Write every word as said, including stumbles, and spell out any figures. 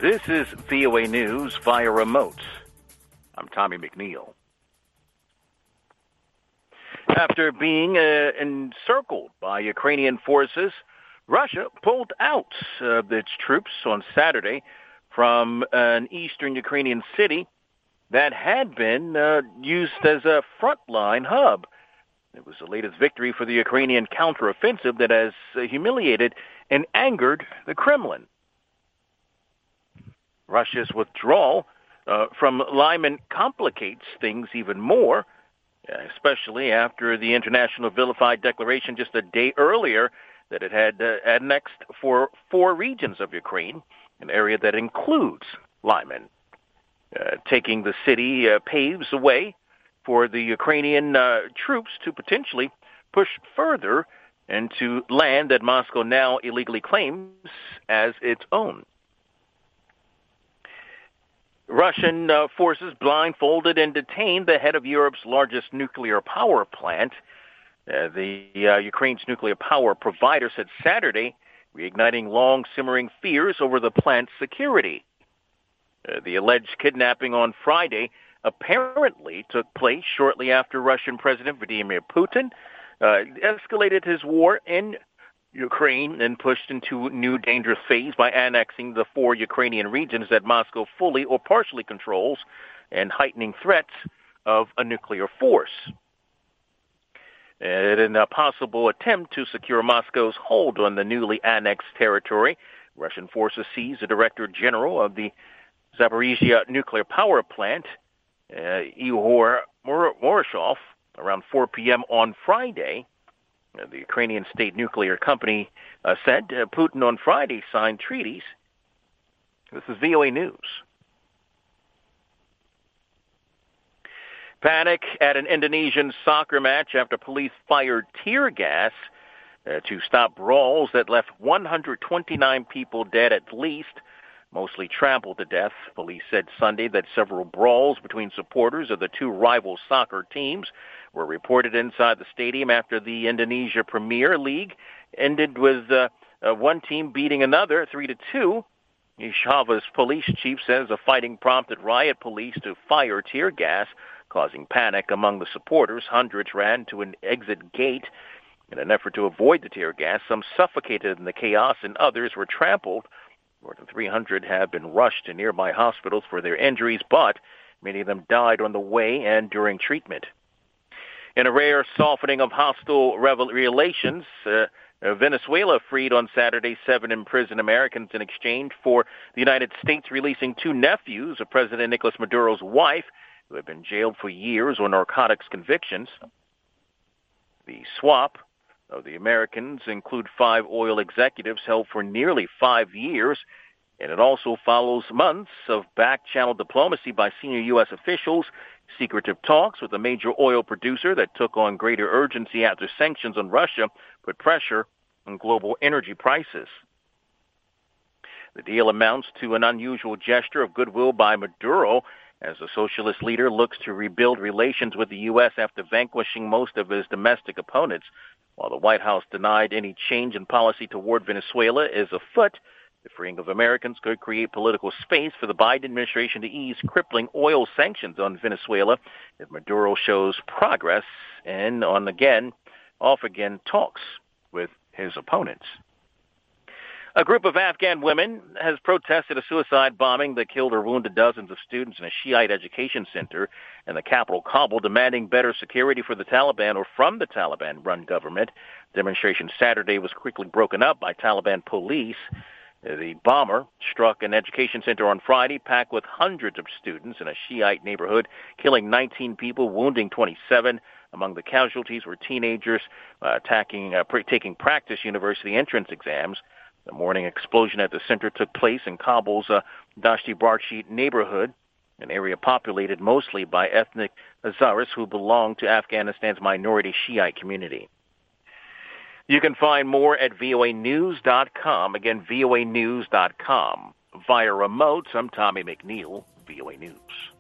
This is V O A News via remote. I'm Tommy McNeil. After being uh, encircled by Ukrainian forces, Russia pulled out uh, its troops on Saturday from an eastern Ukrainian city that had been uh, used as a frontline hub. It was the latest victory for the Ukrainian counteroffensive that has uh, humiliated and angered the Kremlin. Russia's withdrawal uh, from Lyman complicates things even more, especially after the international vilified declaration just a day earlier that it had uh, annexed for four regions of Ukraine, an area that includes Lyman. Uh, taking the city uh, paves the way for the Ukrainian uh, troops to potentially push further into land that Moscow now illegally claims as its own. Russian uh, forces blindfolded and detained the head of Europe's largest nuclear power plant. Uh, the uh, Ukraine's nuclear power provider said Saturday, reigniting long-simmering fears over the plant's security. Uh, the alleged kidnapping on Friday apparently took place shortly after Russian President Vladimir Putin uh, escalated his war in Ukraine and pushed into a new dangerous phase by annexing the four Ukrainian regions that Moscow fully or partially controls and heightening threats of a nuclear force. In a possible attempt to secure Moscow's hold on the newly annexed territory, Russian forces seized the director general of the Zaporizhia nuclear power plant, uh, Ihor Morozov, around four p.m. on Friday. Uh, the Ukrainian state nuclear company uh, said uh, Putin on Friday signed treaties. This is V O A News. Panic at an Indonesian soccer match after police fired tear gas uh, to stop brawls that left one hundred twenty-nine people dead at least, mostly trampled to death. Police said Sunday that several brawls between supporters of the two rival soccer teams were reported inside the stadium after the Indonesia Premier League ended with uh, uh, one team beating another three to two. Java's police chief says the fighting prompted riot police to fire tear gas, causing panic among the supporters. Hundreds ran to an exit gate in an effort to avoid the tear gas. Some suffocated in the chaos and others were trampled. More than three hundred have been rushed to nearby hospitals for their injuries, but many of them died on the way and during treatment. In a rare softening of hostile relations, uh, Venezuela freed on Saturday seven imprisoned Americans in exchange for the United States releasing two nephews of President Nicolas Maduro's wife, who had been jailed for years on narcotics convictions. The swap of the Americans include five oil executives held for nearly five years, and it also follows months of back-channel diplomacy by senior U S officials, secretive talks with a major oil producer that took on greater urgency after sanctions on Russia put pressure on global energy prices. The deal amounts to an unusual gesture of goodwill by Maduro as the socialist leader looks to rebuild relations with the U S after vanquishing most of his domestic opponents. While the White House denied any change in policy toward Venezuela is afoot, the freeing of Americans could create political space for the Biden administration to ease crippling oil sanctions on Venezuela if Maduro shows progress and on again, off again talks with his opponents. A group of Afghan women has protested a suicide bombing that killed or wounded dozens of students in a Shiite education center in the capital, Kabul, demanding better security for the Taliban or from the Taliban-run government. Demonstration Saturday was quickly broken up by Taliban police. The bomber struck an education center on Friday, packed with hundreds of students in a Shiite neighborhood, killing nineteen people, wounding twenty-seven. Among the casualties were teenagers uh, attacking, uh, pre- taking practice university entrance exams. The morning explosion at the center took place in Kabul's uh, Dashti Barchi neighborhood, an area populated mostly by ethnic Hazaras who belong to Afghanistan's minority Shiite community. You can find more at V O A news dot com. Again, V O A news dot com. Via remote, I'm Tommy McNeil, V O A News.